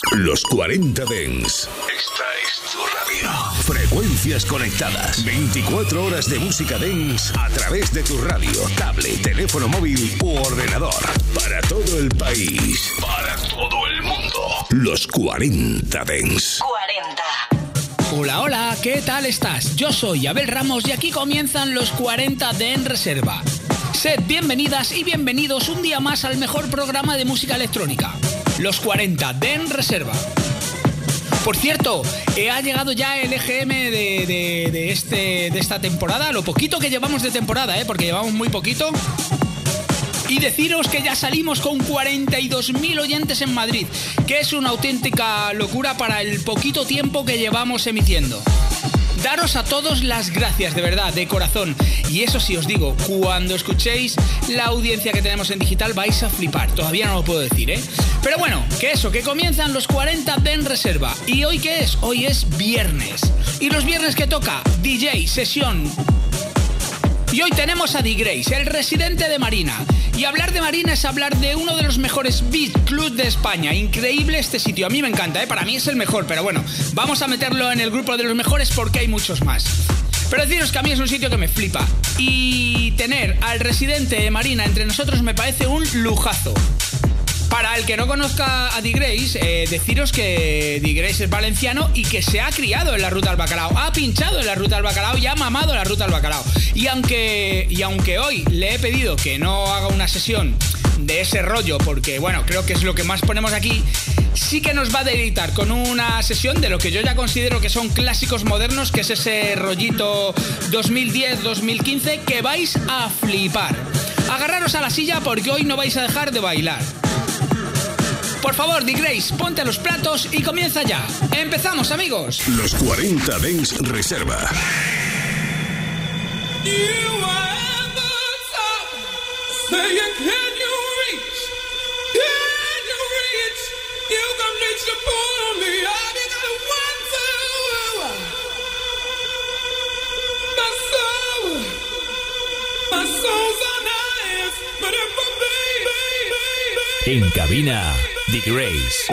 Los 40 Dance. Esta es tu radio. Frecuencias conectadas. 24 horas de música dance a través de tu radio, tablet, teléfono móvil u ordenador. Para todo el país. Para todo el mundo. Los 40 Dance. 40. Hola, hola, ¿qué tal estás? Yo soy Abel Ramos y aquí comienzan los 40 de En Reserva. Sed bienvenidas y bienvenidos un día más al mejor programa de música electrónica, los 40 de En Reserva. Por cierto, ha llegado ya el EGM de esta temporada, lo poquito que llevamos de temporada, porque llevamos muy poquito. Y deciros que ya salimos con 42.000 oyentes en Madrid, que es una auténtica locura para el poquito tiempo que llevamos emitiendo. Daros a todos las gracias, de verdad, de corazón. Y eso sí os digo, cuando escuchéis la audiencia que tenemos en digital vais a flipar. Todavía no lo puedo decir, Pero bueno, que comienzan los 40 de En Reserva. ¿Y hoy qué es? Hoy es viernes. ¿Y los viernes qué toca? DJ, sesión. Y hoy tenemos a D-Grace, el residente de Marina. Y hablar de Marina es hablar de uno de los mejores beat clubs de España. Increíble este sitio, a mí me encanta, Para mí es el mejor, pero bueno, vamos a meterlo en el grupo de los mejores porque hay muchos más. Pero deciros que a mí es un sitio que me flipa. Y tener al residente de Marina entre nosotros me parece un lujazo. Para el que no conozca a D-Grace, deciros que D-Grace es valenciano y que se ha criado en la Ruta del Bacalao, ha pinchado en la Ruta del Bacalao y ha mamado la Ruta del Bacalao. Y aunque hoy le he pedido que no haga una sesión de ese rollo, porque bueno, creo que es lo que más ponemos aquí, sí que nos va a deleitar con una sesión de lo que yo ya considero que son clásicos modernos, que es ese rollito 2010-2015 que vais a flipar. Agarraros a la silla porque hoy no vais a dejar de bailar. Por favor, D-Grace, ponte los platos y comienza ya. ¡Empezamos, amigos! Los 40 Dance Reserva. En cabina, D-Grace.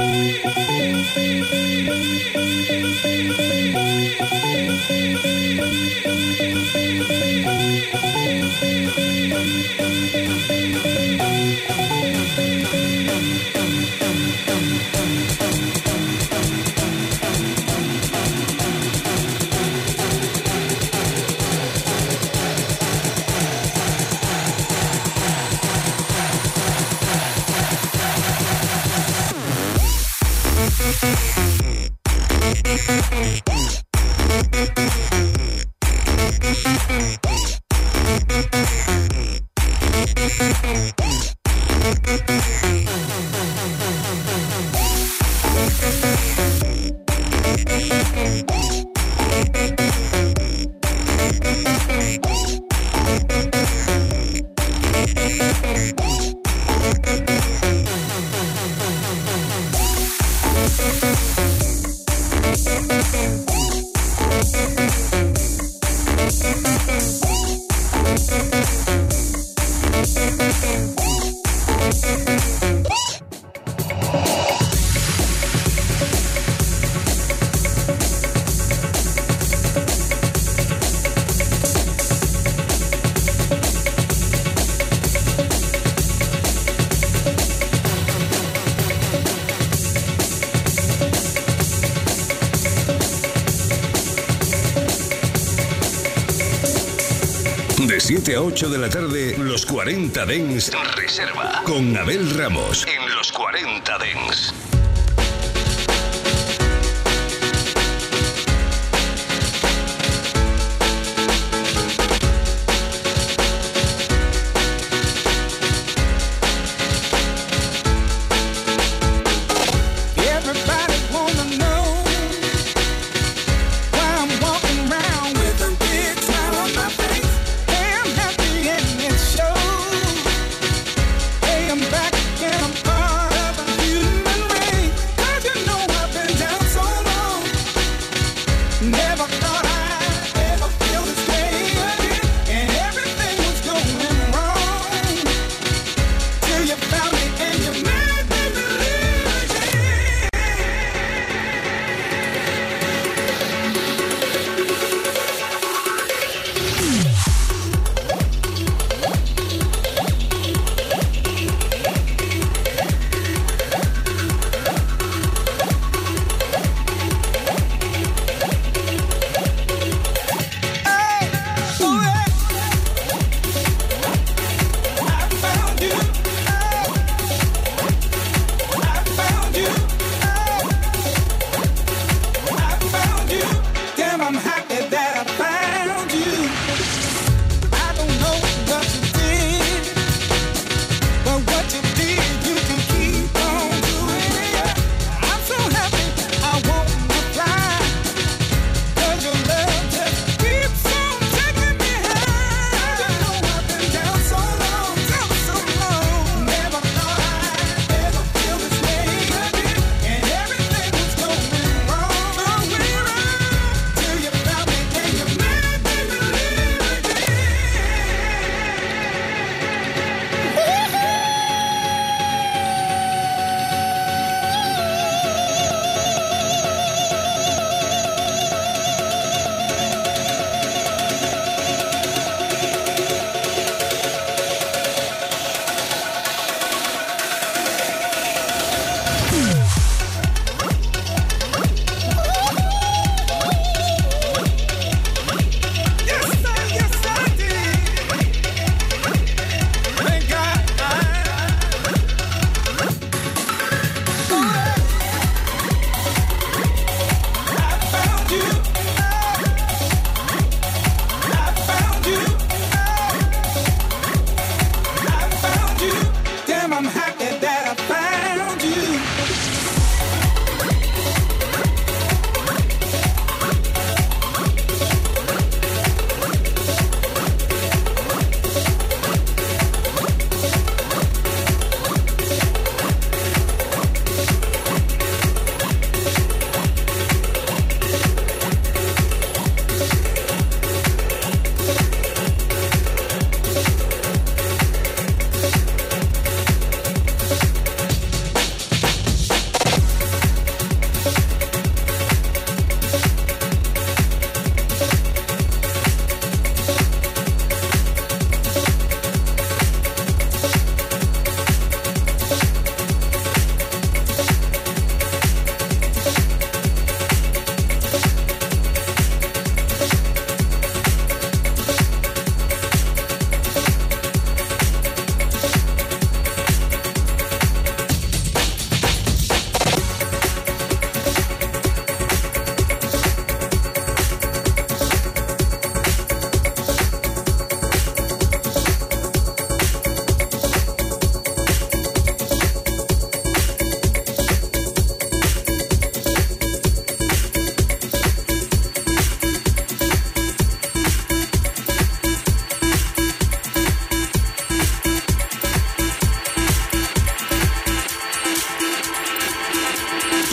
De 7 a 8 de la tarde, los 40 Dance Reserva. Con Abel Ramos. En los 40 Dance. Back and I'm part of a human race.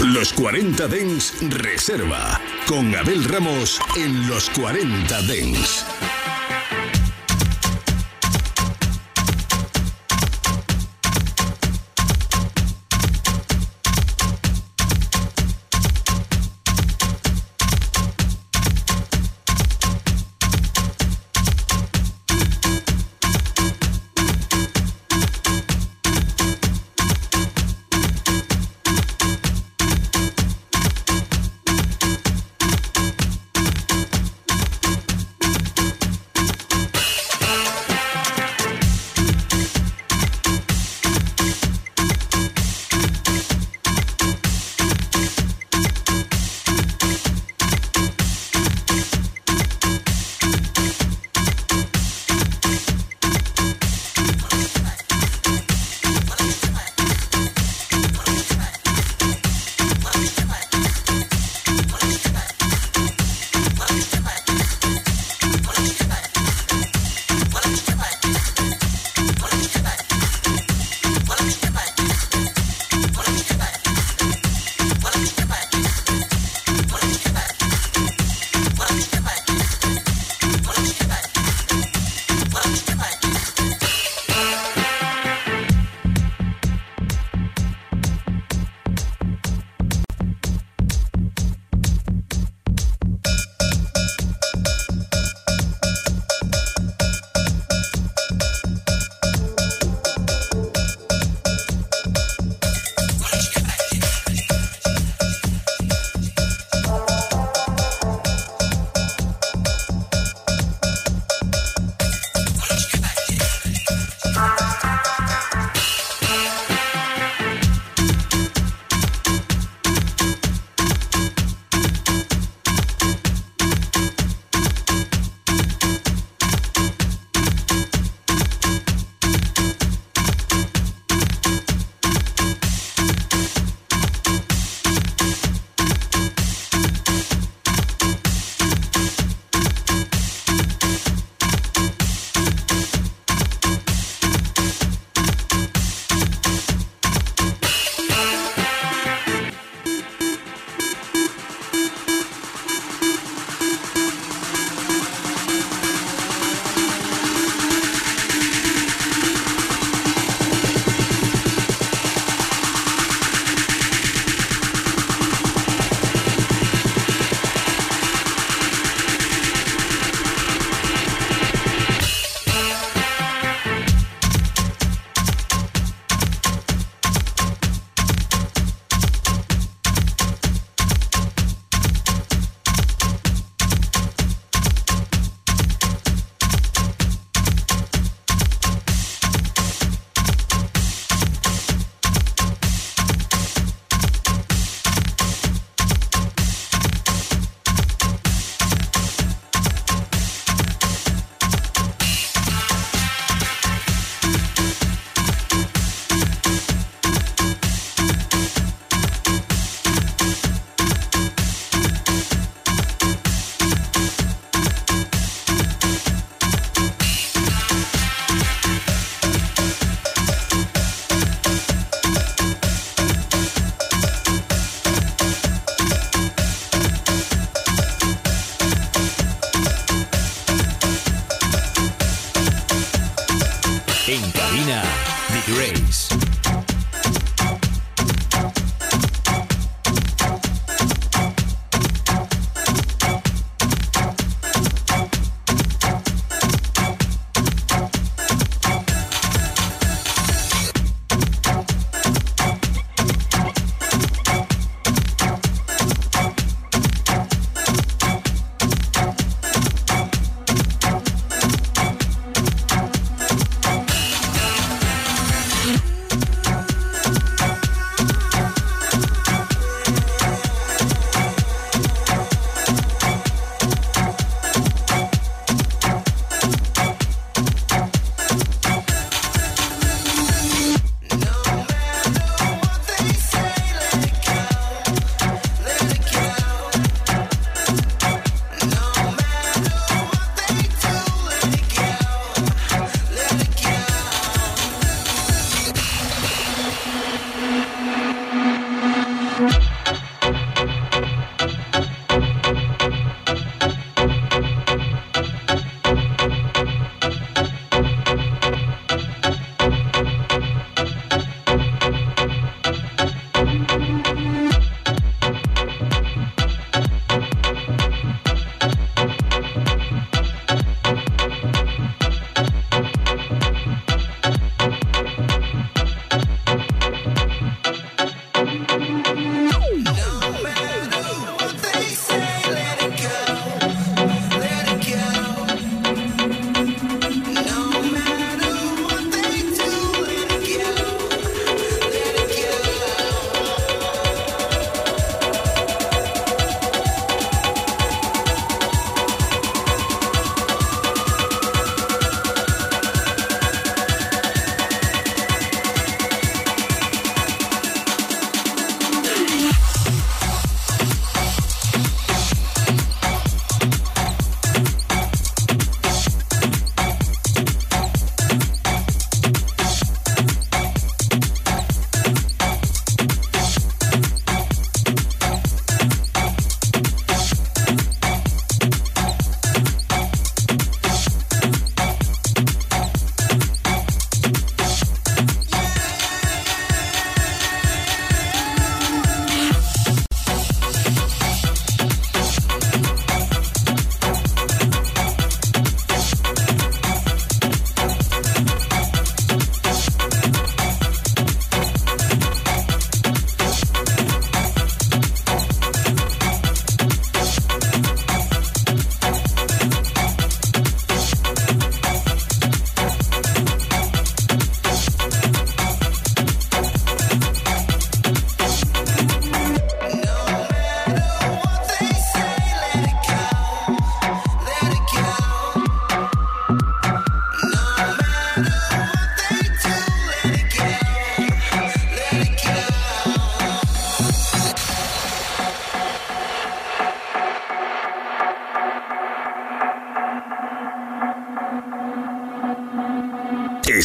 Los 40 Dents Reserva, con Abel Ramos en Los 40 Dents.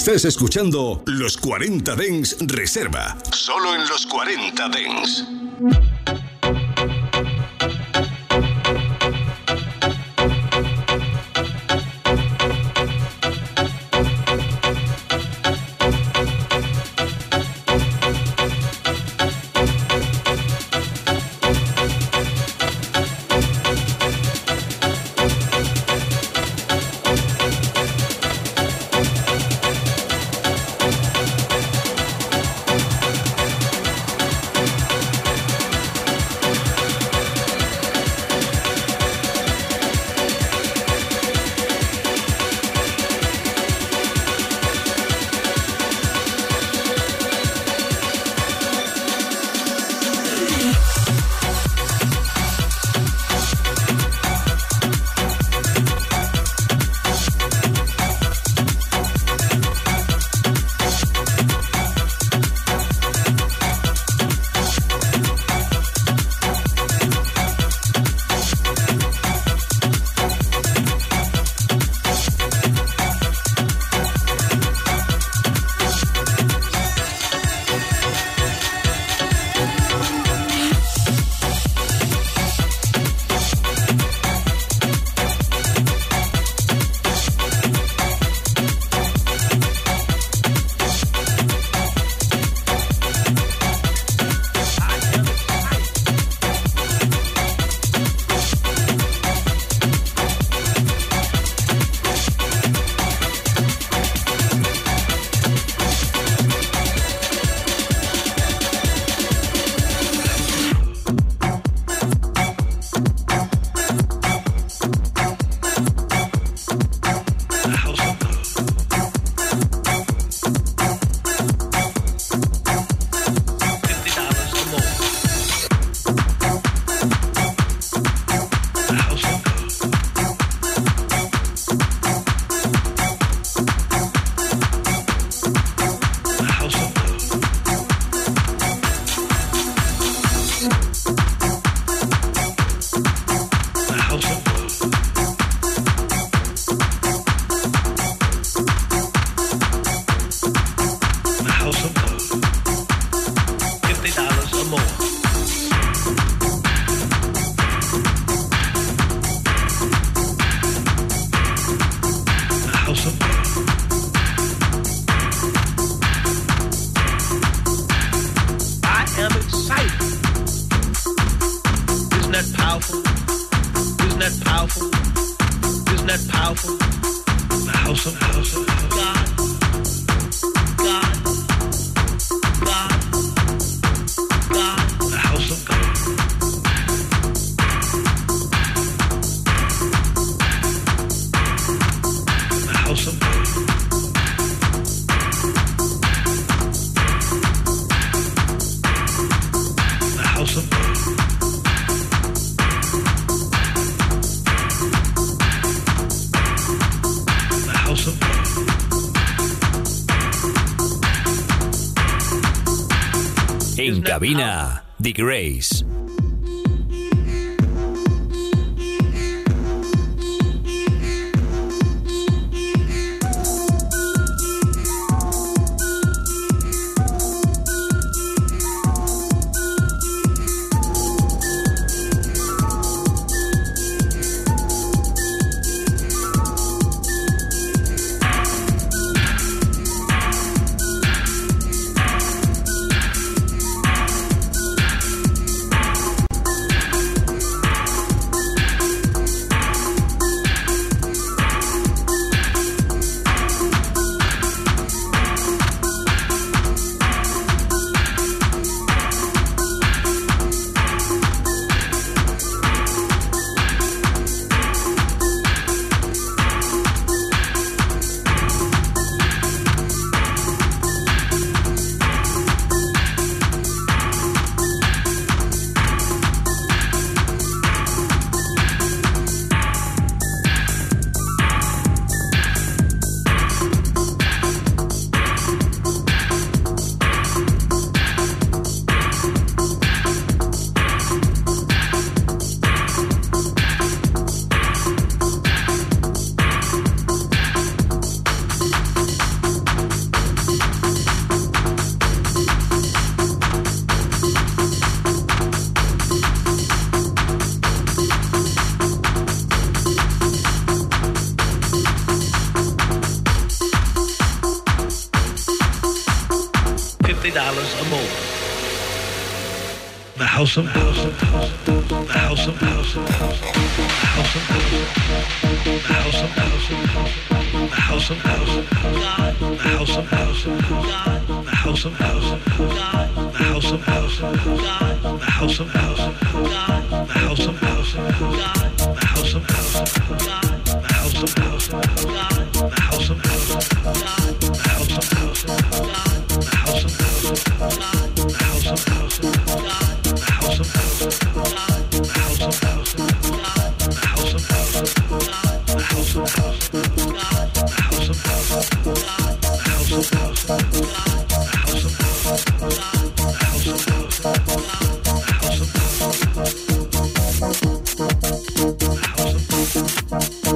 Estás escuchando Los 40 Dance Reserva. Solo en Los 40 Dance. En cabina, The Grace. or more. The house of house, the house of house, the house of house, the house of house, the house of house, the house of house, the house of house, the house of house, the house of house, the house of house, the house of house, the house of house, the house of house, the house of house, the house of house, the house of house. The house of house, the house of house, the house of house, the house of house, the house of house, the house of house, the house of house, the house of house, the house of house, the house of house.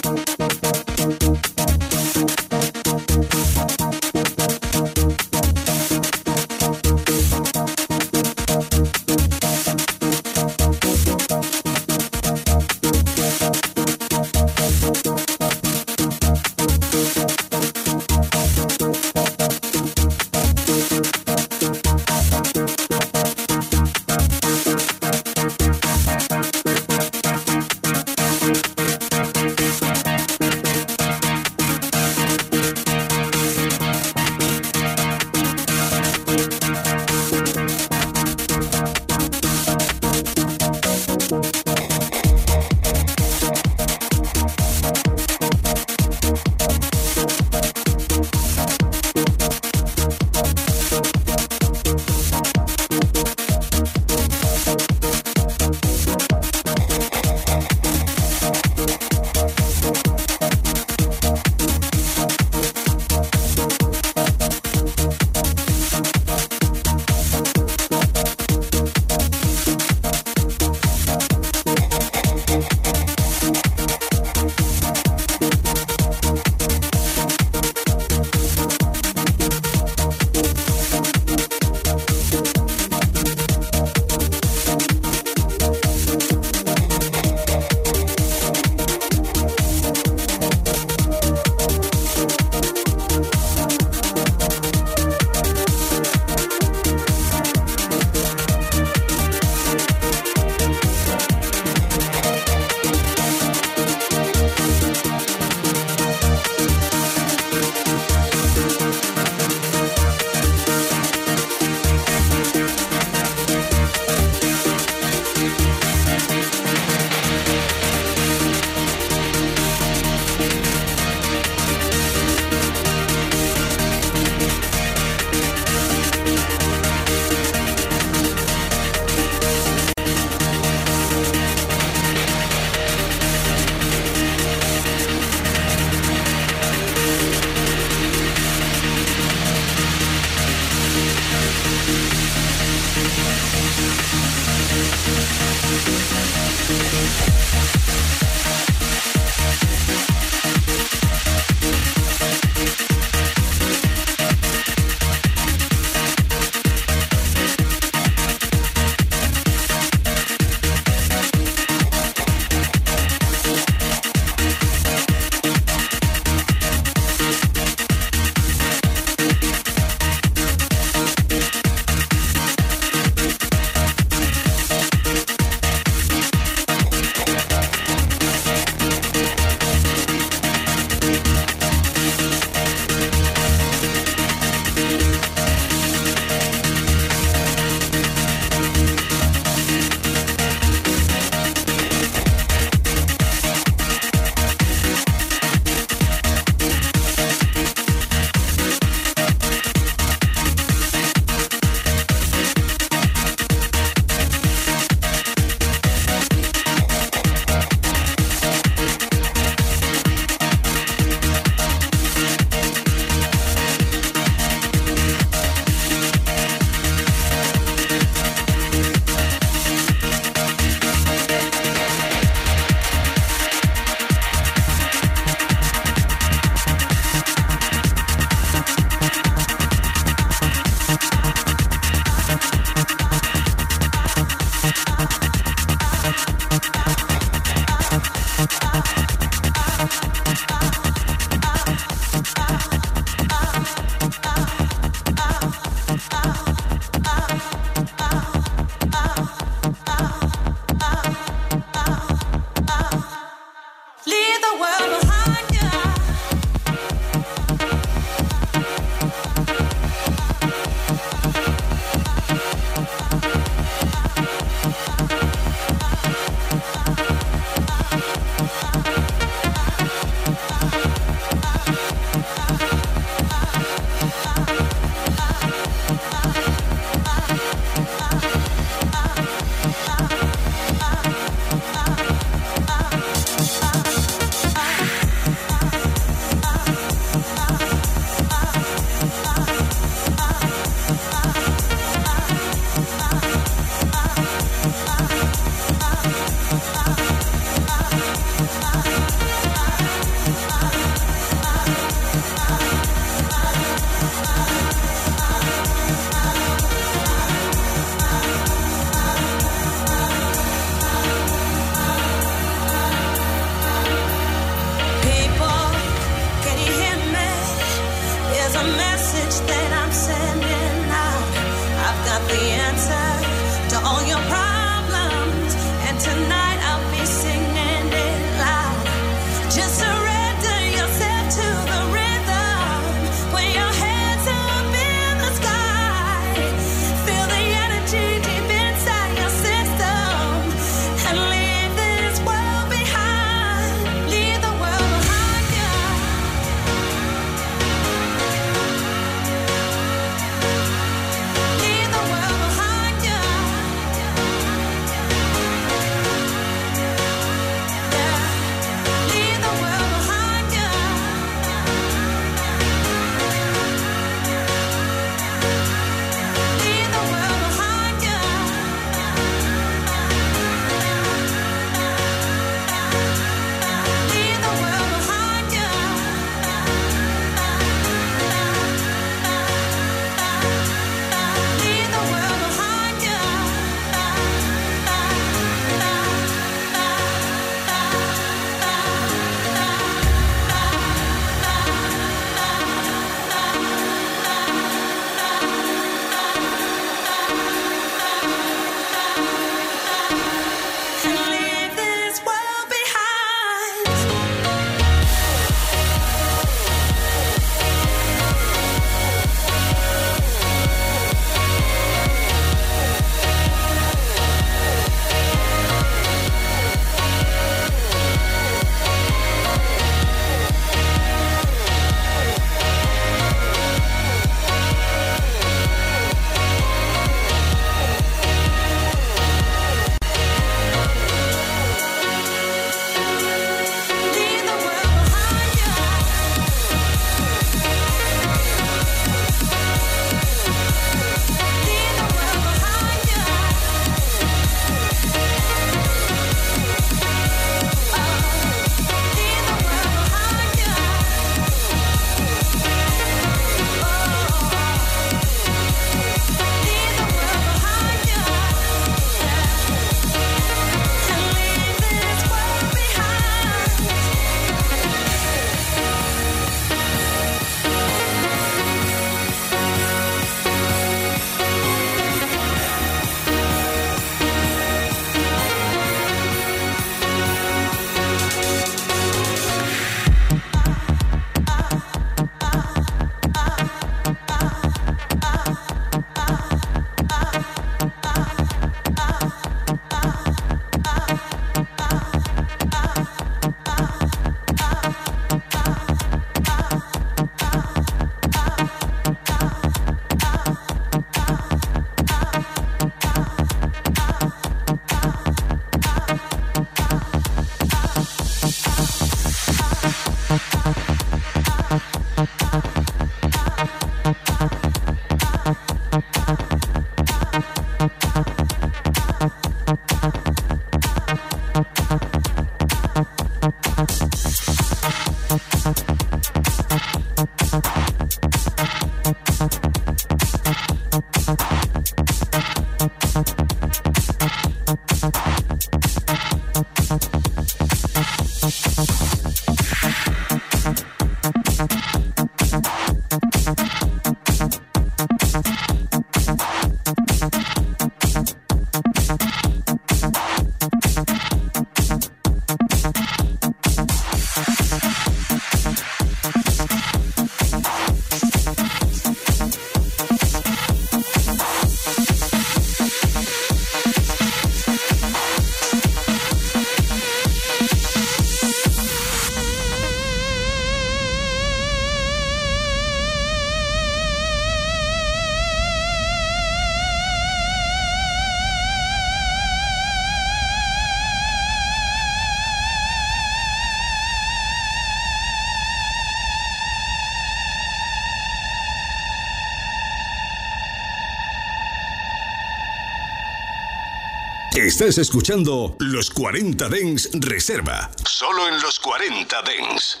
Estás escuchando Los 40 Dance Reserva. Solo en Los 40 Dance.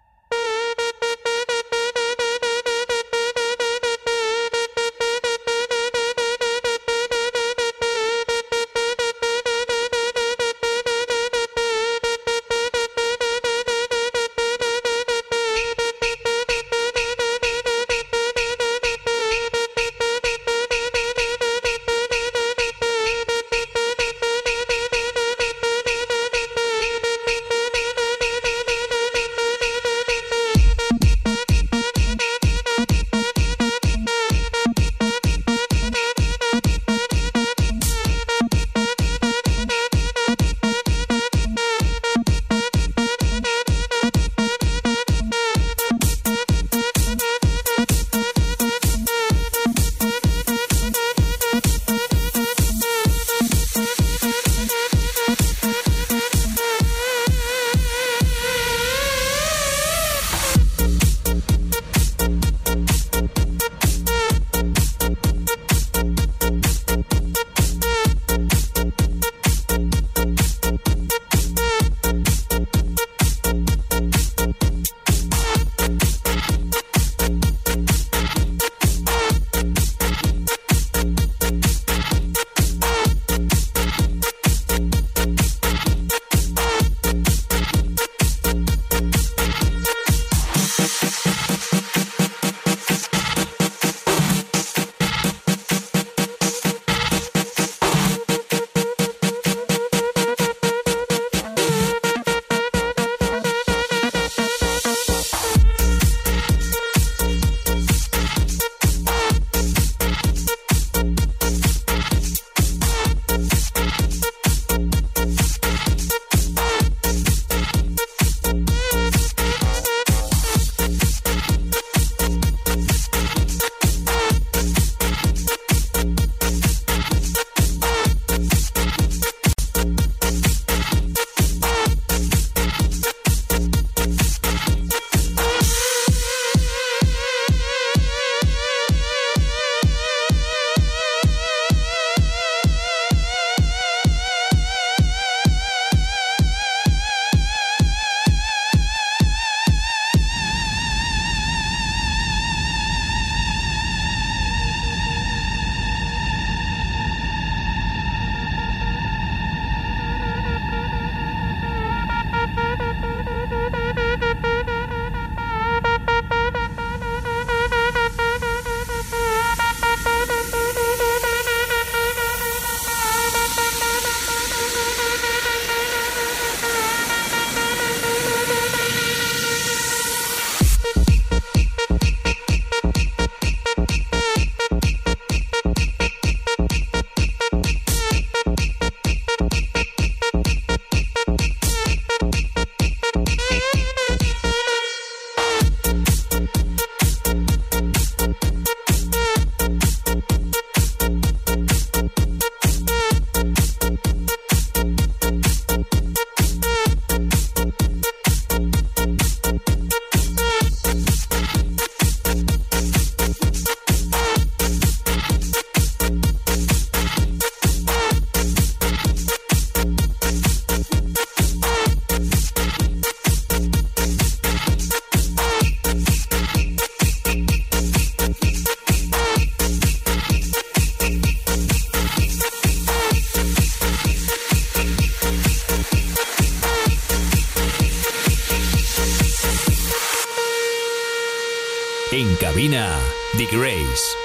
En cabina, The Grace.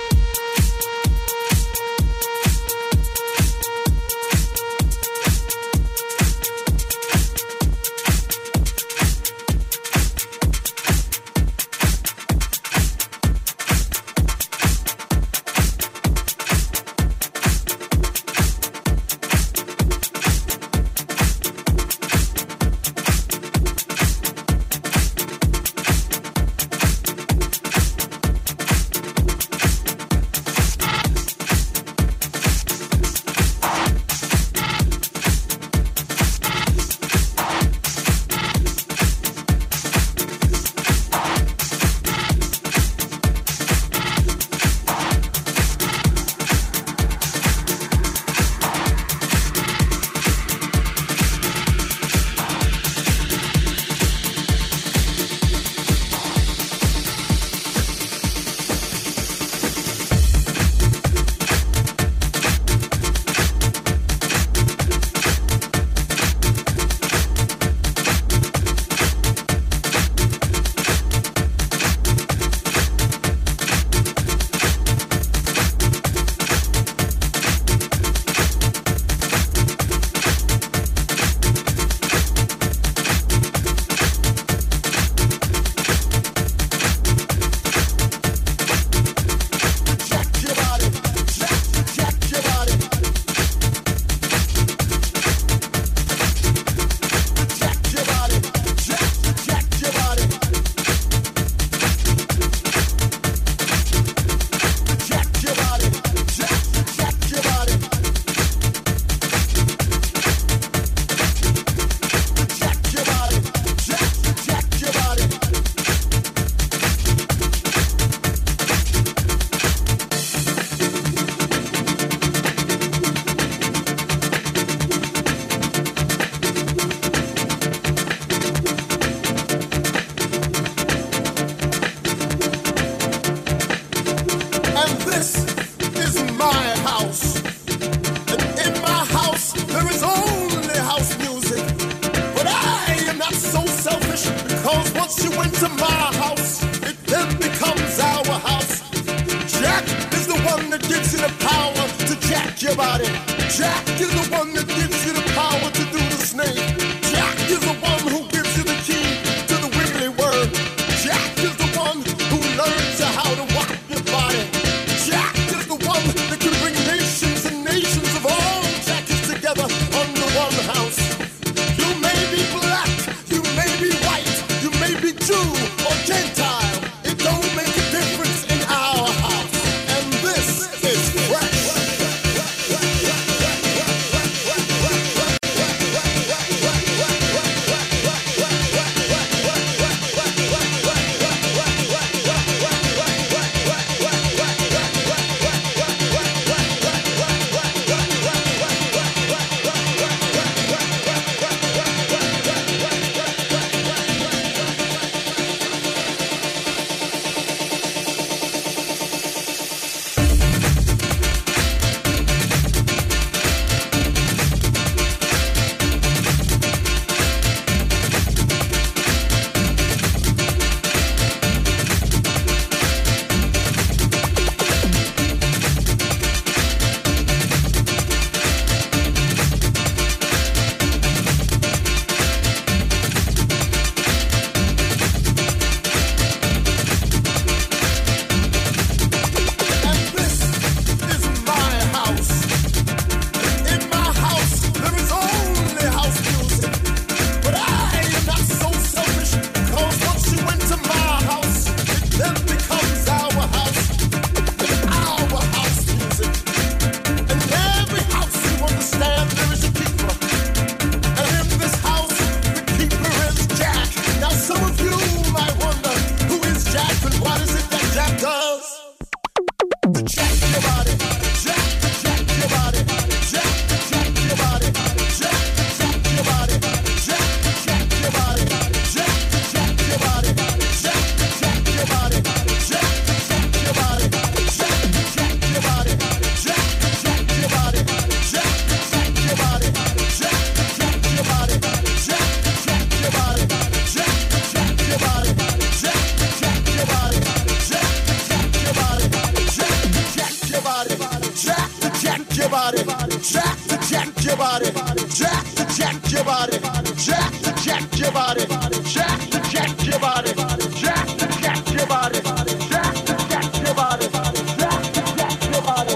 Jack your body, jack your body, jack your body, jack your body, jack your body, jack your body.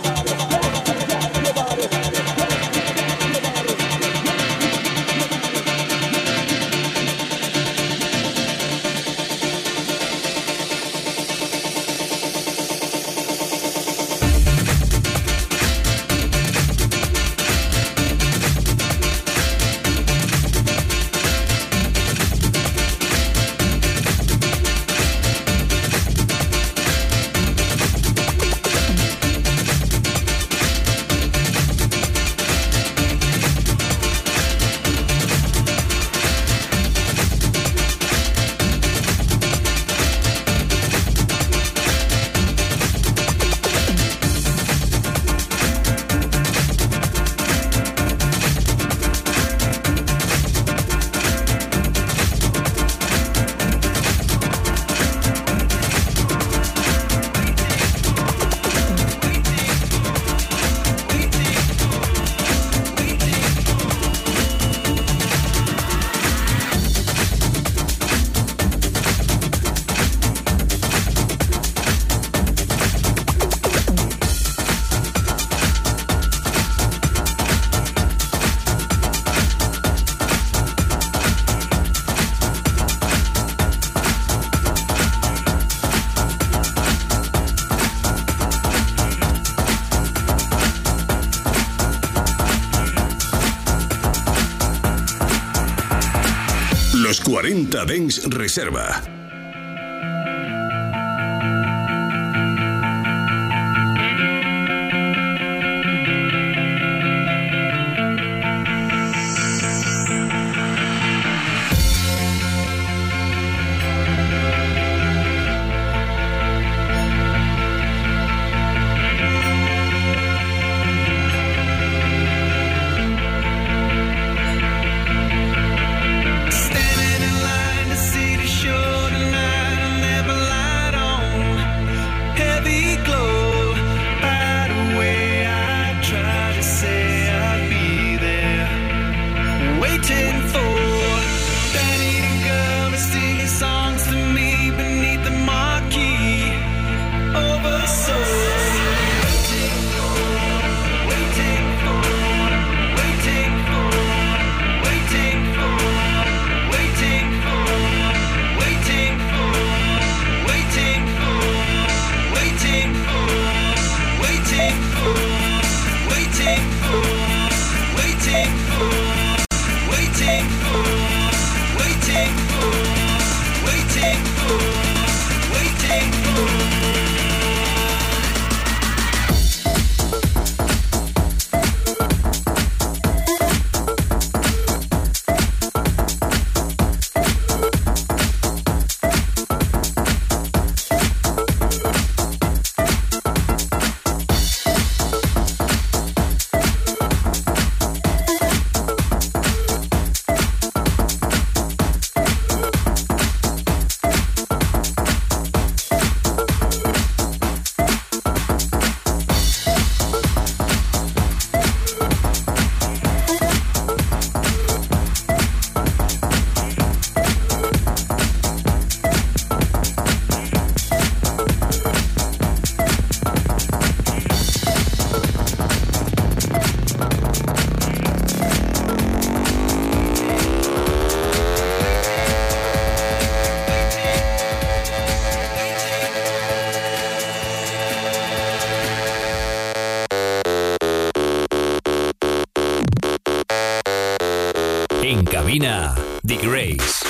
Los 40 Dance Reserva. En cabina, The Grace.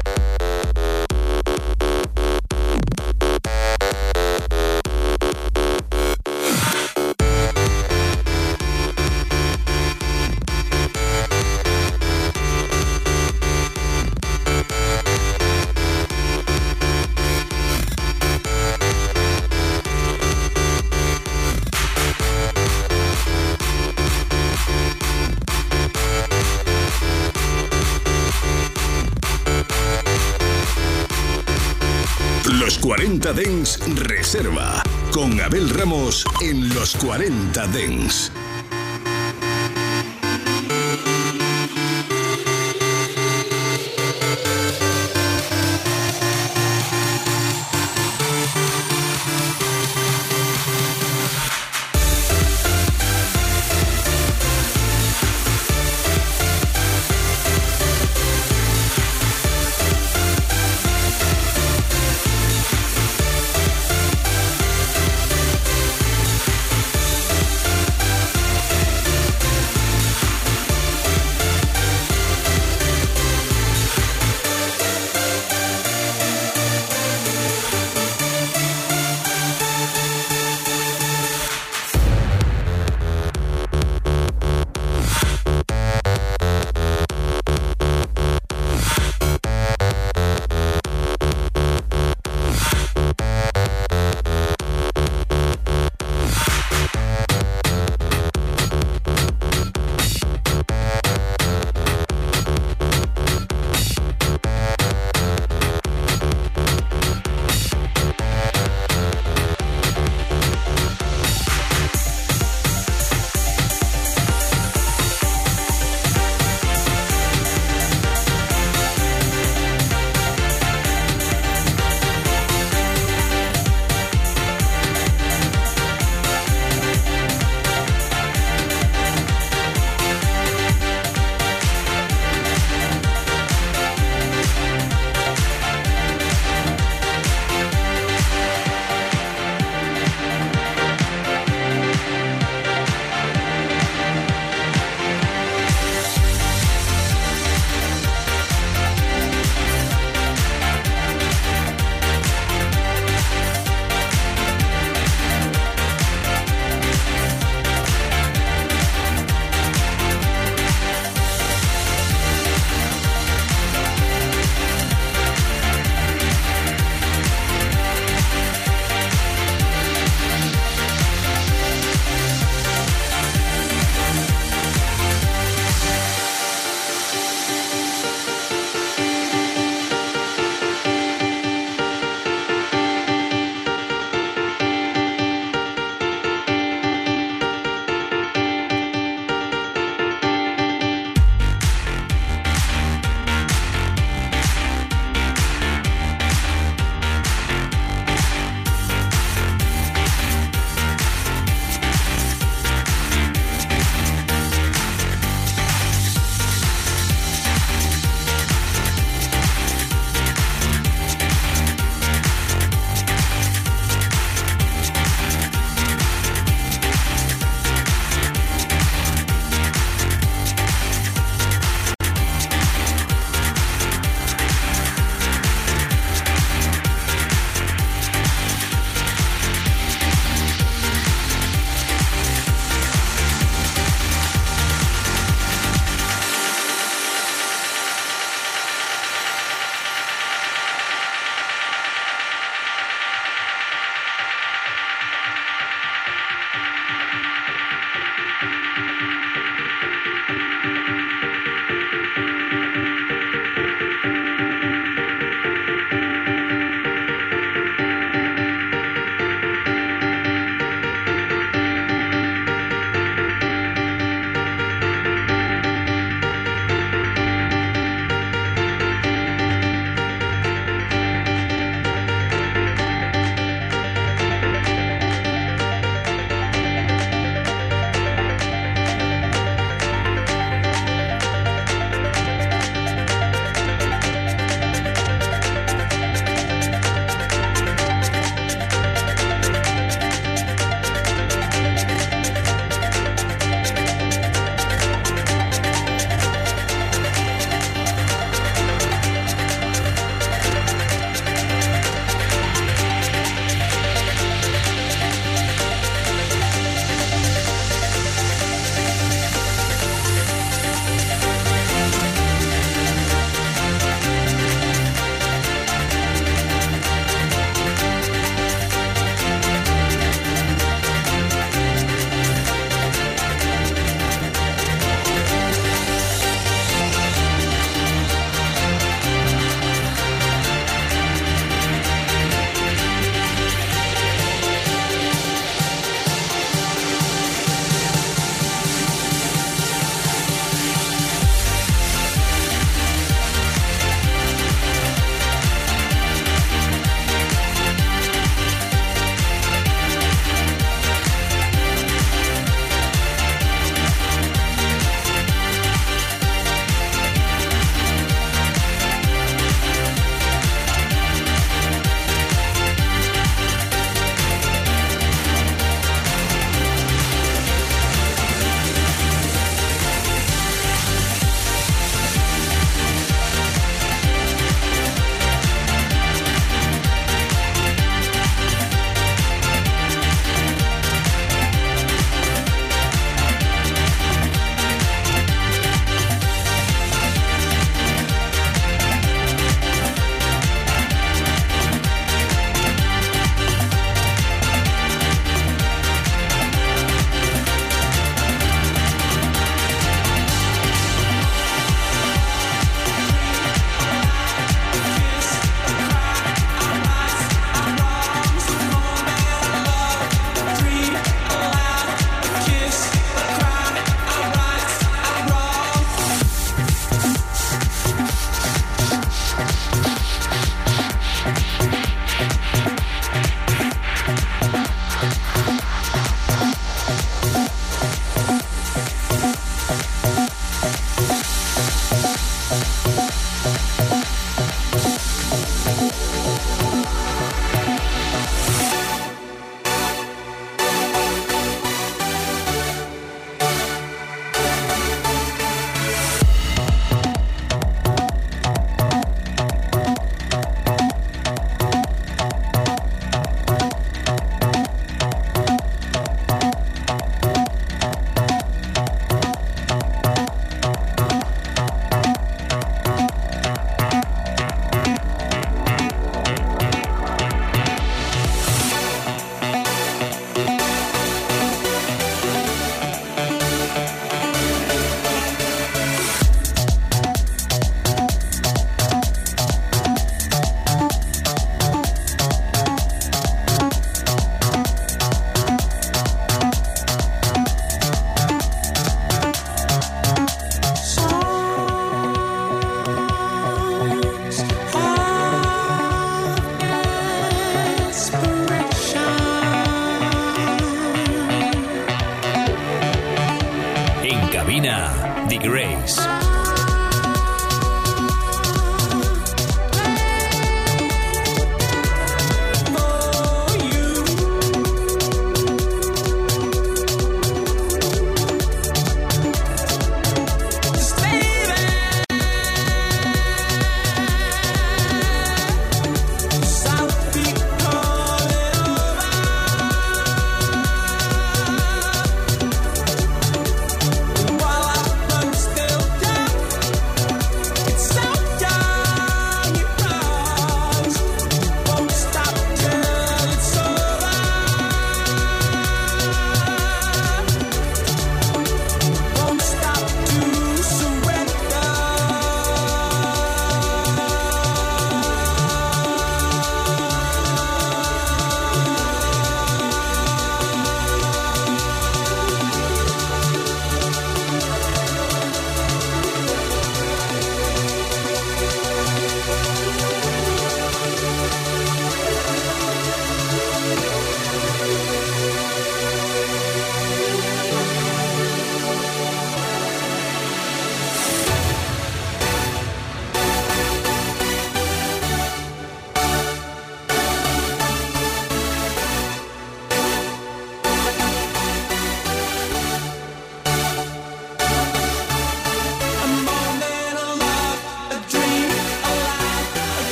Los 40 Dance Reserva, con Abel Ramos en Los 40 Dance.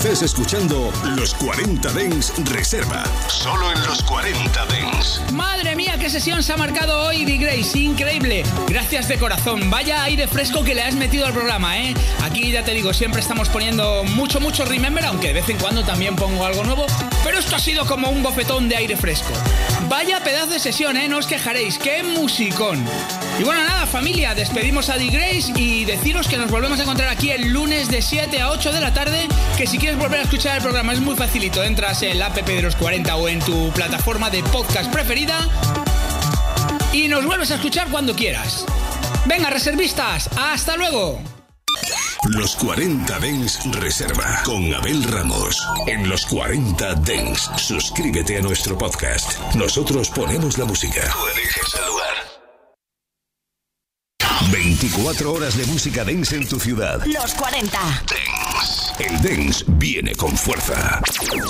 Estás escuchando Los 40 Dance Reserva. Solo en Los 40 Dance. Madre mía, qué sesión se ha marcado hoy, The Grace. Increíble. Gracias de corazón. Vaya aire fresco que le has metido al programa, ¿eh? Aquí ya te digo, siempre estamos poniendo mucho Remember, aunque de vez en cuando también pongo algo nuevo. Pero esto ha sido como un bofetón de aire fresco. Vaya pedazo de sesión, ¿eh? No os quejaréis. ¡Qué musicón! Y bueno, nada, familia, despedimos a The Grace y deciros que nos volvemos a encontrar aquí el lunes de 7 a 8 de la tarde, que si quieres volver a escuchar el programa es muy facilito, entras en la app de los 40 o en tu plataforma de podcast preferida y nos vuelves a escuchar cuando quieras. Venga, reservistas, ¡hasta luego! Los 40 Dance Reserva con Abel Ramos. En Los 40 Dance, suscríbete a nuestro podcast. Nosotros ponemos la música. Tú eliges el lugar. 24 horas de música dance en tu ciudad. Los 40 Dance. El dance viene con fuerza.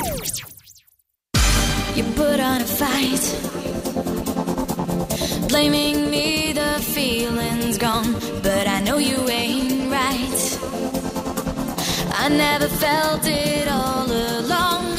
You put on a fight, blaming me, the feeling's gone, but I know you ain't right. I never felt it all along.